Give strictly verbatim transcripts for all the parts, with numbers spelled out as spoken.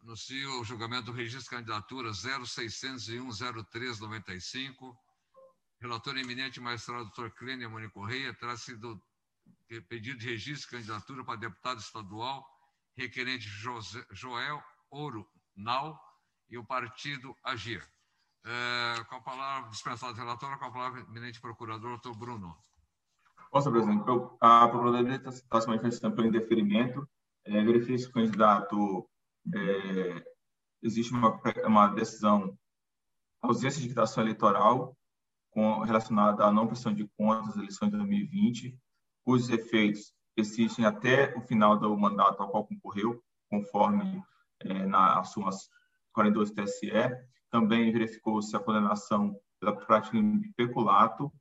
Anuncio o julgamento do registro de candidatura zero seiscentos e um zero três noventa e cinco. Relator eminente magistrado doutor Clênia Moni Correia, trata-se do pedido de registro de candidatura para deputado estadual, requerente José, Joel Ouro Nau e o partido Agir. É, com a palavra, dispensado do relator, com a palavra eminente procurador, doutor Bruno. Bom, senhor presidente, a Procuradoria está se manifestando pelo indeferimento. É, verifique se o candidato é, existe uma, uma decisão, ausência de quitação eleitoral com, relacionada à não prestação de contas das eleições de dois mil e vinte, cujos efeitos persistem até o final do mandato ao qual concorreu, conforme é, na súmula quarenta e dois do T S E. Também verificou-se a condenação pela prática de peculato.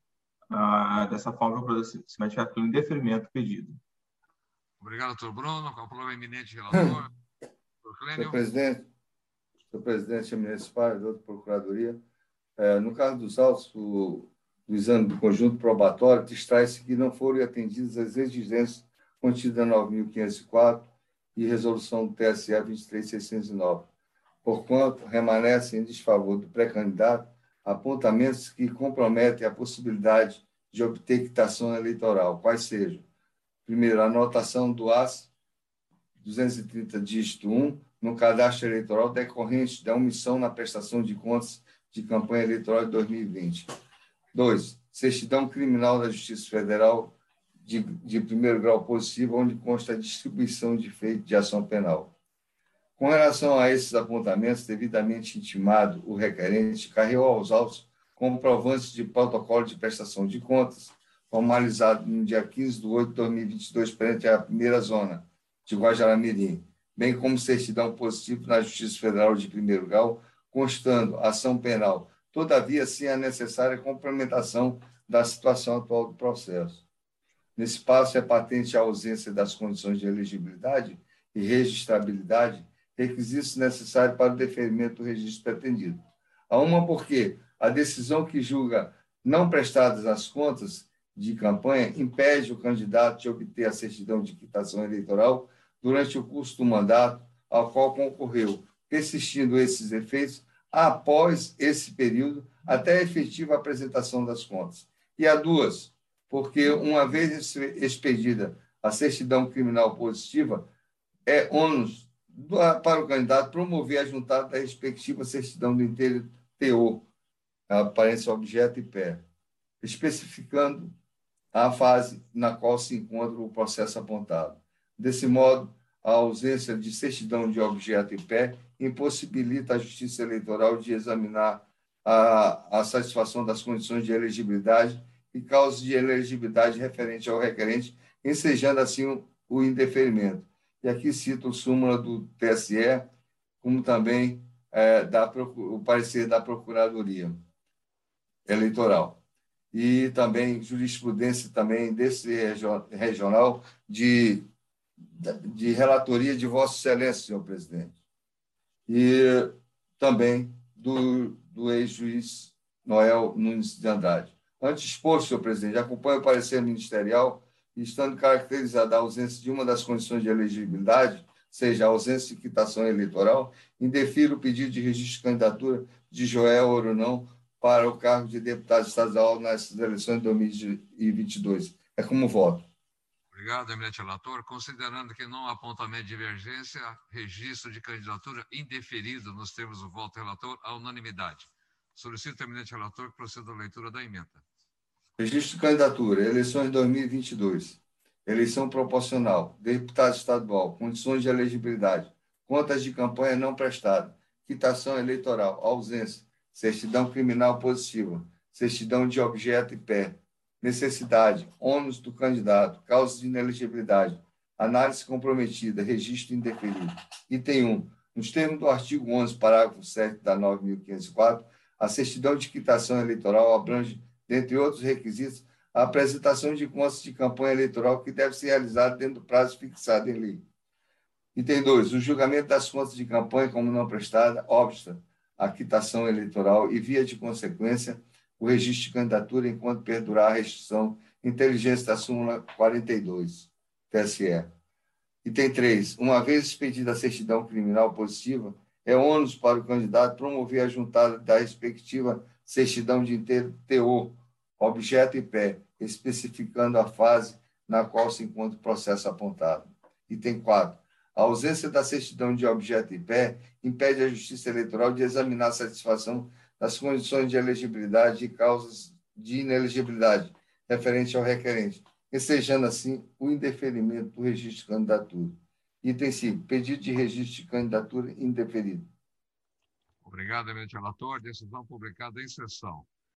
Ah, dessa forma, o se manifesta pelo indeferimento pedido. Obrigado, doutor Bruno. Com a palavra eminente relator. Senhor presidente, senhor presidente municipal, doutor Procuradoria, é, no caso dos autos do, do exame do conjunto probatório, distrai-se que não foram atendidas as exigências contidas na nove mil quinhentos e quatro e resolução do T S E vinte e três mil seiscentos e nove. Porquanto, remanescem em desfavor do pré-candidato apontamentos que comprometem a possibilidade de obter quitação eleitoral, quais sejam: primeiro, a anotação do A S duzentos e trinta, dígito um, no cadastro eleitoral decorrente da omissão na prestação de contas de campanha eleitoral de dois mil e vinte. Dois, certidão criminal da Justiça Federal de, de primeiro grau positivo, onde consta a distribuição de feito de ação penal. Com relação a esses apontamentos, devidamente intimado, o requerente carregou aos autos comprovantes de protocolo de prestação de contas, formalizado no dia quinze de oito de dois mil e vinte e dois perante a primeira zona de Guajará-Mirim, bem como certidão positiva na Justiça Federal de primeiro grau, constando ação penal, todavia, sem a necessária complementação da situação atual do processo. Nesse passo, é patente a ausência das condições de elegibilidade e registrabilidade, requisitos necessários para o deferimento do registro pretendido. A uma porque a decisão que julga não prestadas as contas de campanha impede o candidato de obter a certidão de quitação eleitoral durante o curso do mandato ao qual concorreu, persistindo esses efeitos após esse período até a efetiva apresentação das contas. E a duas, porque uma vez expedida a certidão criminal positiva, é ônus para o candidato promover a juntada da respectiva certidão do inteiro teor, aparência, objeto e pé, especificando a fase na qual se encontra o processo apontado. Desse modo, a ausência de certidão de objeto e pé impossibilita a Justiça Eleitoral de examinar a, a satisfação das condições de elegibilidade e causas de elegibilidade referente ao requerente, ensejando assim o, o indeferimento. E aqui cito o súmula do T S E, como também é, da, o parecer da Procuradoria Eleitoral. E também jurisprudência também desse regional de, de relatoria de Vossa Excelência, senhor presidente. E também do, do ex-juiz Noel Nunes de Andrade. Antes exposto, senhor presidente, acompanho o parecer ministerial e, estando caracterizada a ausência de uma das condições de elegibilidade, seja a ausência de quitação eleitoral, indefiro o pedido de registro de candidatura de Joel Oronão para o cargo de deputado estadual nessas eleições de dois mil e vinte e dois. É como voto. Obrigado, eminente relator. Considerando que não há apontamento de divergência, registro de candidatura indeferido nos termos do voto relator à unanimidade. Solicito, eminente relator, que proceda à leitura da emenda. Registro de candidatura, eleições de dois mil e vinte e dois. Eleição proporcional, deputado estadual, condições de elegibilidade, contas de campanha não prestada, quitação eleitoral, ausência, certidão criminal positiva, certidão de objeto e pé, necessidade, ônus do candidato, causa de inelegibilidade, análise comprometida, registro indeferido. Item um. Nos termos do artigo onze, parágrafo sétimo da nove mil quinhentos e quatro, a certidão de quitação eleitoral abrange, dentre outros requisitos, a apresentação de contas de campanha eleitoral que deve ser realizada dentro do prazo fixado em lei. Item dois. O julgamento das contas de campanha como não prestada obsta a quitação eleitoral e, via de consequência, o registro de candidatura enquanto perdurar a restrição inteligência da súmula quarenta e dois, T S E. Item três. Uma vez expedida a certidão criminal positiva, é ônus para o candidato promover a juntada da respectiva certidão de teor, objeto e pé, especificando a fase na qual se encontra o processo apontado. Item quatro. A ausência da certidão de objeto e pé impede a Justiça Eleitoral de examinar a satisfação das condições de elegibilidade e causas de inelegibilidade referente ao requerente, ensejando assim o indeferimento do registro de candidatura. Item cinco. Pedido de registro de candidatura indeferido. Obrigado, eminente relator. Decisão publicada em sessão.